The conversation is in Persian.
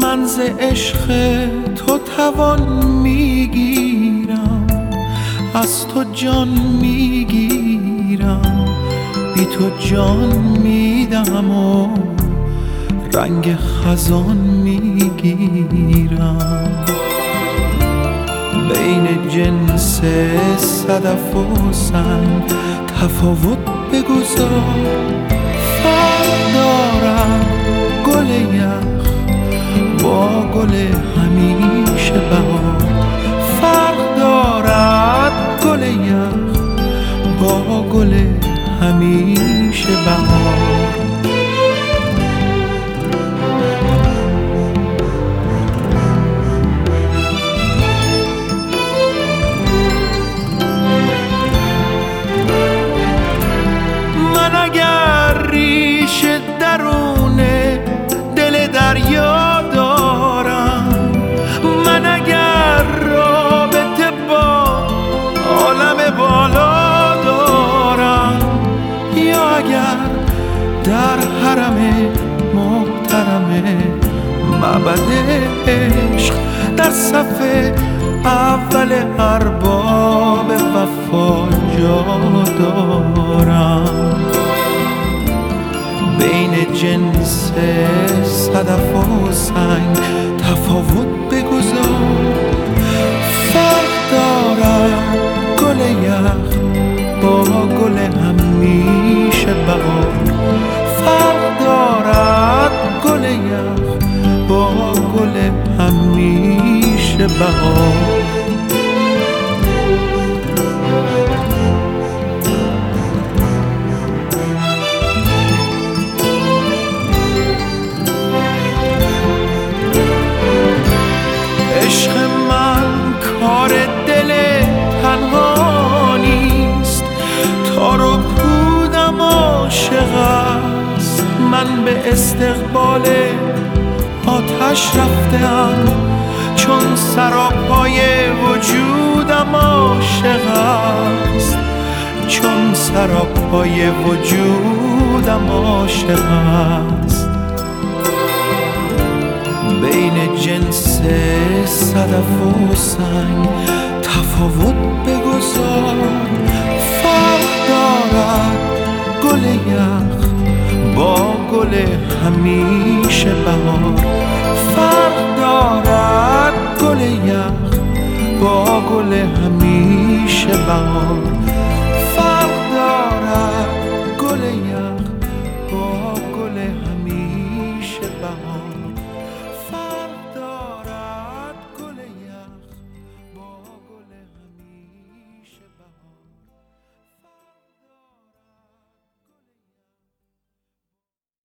من ز عشق تو توان میگیرم، از تو جان میگیرم، بی تو جان میدم و رنگ خزان میگیرم. بین جنس صدف و سنگ تفاوت بگذار، فرق دارد گل یخ با گل همیشه بهار، فرق دارد گل یخ با گل همیشه بهار. اگر ریش درون دل دریا دارم، من اگر رابطه با عالم بالا دارم، یا اگر در حرم محترم معبد عشق در صف اول ارباب وفا جا دارم. بین جنس صدف و سنگ تفاوت بگذار، فرق دارد گل یخ با گل همیشه بهار، فرق دارد گل یخ با گل همیشه بهار. عشق من کار دل تنها نیست، تار و پودم عاشق است، من به استقبال آتش رفتم، چون سراپای وجودم عاشق است، چون سراپای وجودم عاشق است. بین جنس صدف و سنگ تفاوت بگذار، فرق دارد گل یخ با گل همیشه بهار، فرق دارد گل یخ با گل همیشه بهار.